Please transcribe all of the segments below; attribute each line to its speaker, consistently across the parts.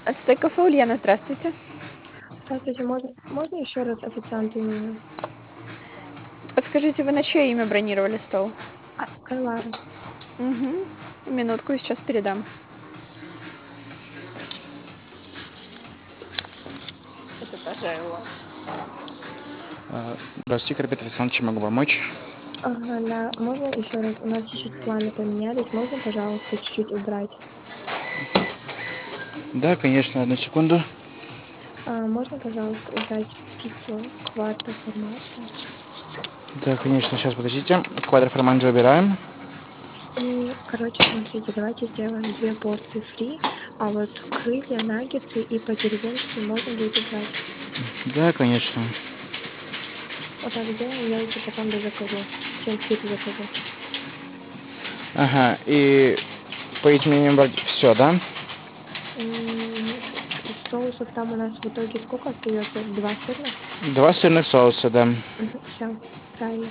Speaker 1: Стейк-кафе Ульяна, здравствуйте.
Speaker 2: Здравствуйте, можно еще раз официанту имя?
Speaker 1: Подскажите, вы на чье имя бронировали стол?
Speaker 2: Кайлара.
Speaker 1: Угу. Минутку, сейчас передам. Это Тажаева.
Speaker 3: Здравствуйте, Карпет Александрович, чем могу помочь?
Speaker 2: Ага, да, можно еще раз? У нас чуть-чуть планы поменялись. Можно, пожалуйста, чуть-чуть убрать?
Speaker 3: Да, конечно, одну секунду.
Speaker 2: Можно, пожалуйста, убрать пиццу кварта формата?
Speaker 3: Да, конечно, сейчас подождите. Квадроформат выбираем.
Speaker 2: И, короче, смотрите, давайте сделаем 2 порции фри, а вот крылья, наггетсы и по-деревенски можно будет убрать.
Speaker 3: Да, конечно.
Speaker 2: Вот так сделаем, я еще потом дозакажу. Чем скидку закажу.
Speaker 3: Ага, и по изменениям все, да?
Speaker 2: Из соусов там у нас в итоге сколько остается? 2 сырных?
Speaker 3: 2 сырных соуса, да.
Speaker 2: Все, правильно.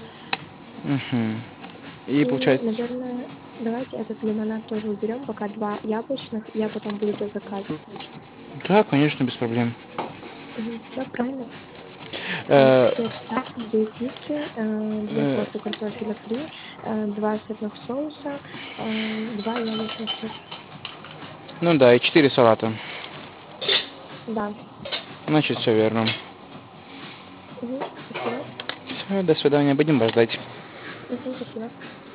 Speaker 3: И
Speaker 2: И,
Speaker 3: получается...
Speaker 2: наверное, давайте этот лимонад тоже уберем, пока 2 яблочных, я потом буду дозаказывать.
Speaker 3: Да, конечно, без проблем.
Speaker 2: Все правильно.
Speaker 3: Э,
Speaker 2: 2 пиццы, 2 порции картофеля фри, 2 сырных соуса, 2 яблочных тоже.
Speaker 3: ну да, и 4 салата.
Speaker 2: Да.
Speaker 3: Значит, все верно.
Speaker 2: Спасибо.
Speaker 3: Все, до свидания, будем вас ждать.
Speaker 2: Спасибо.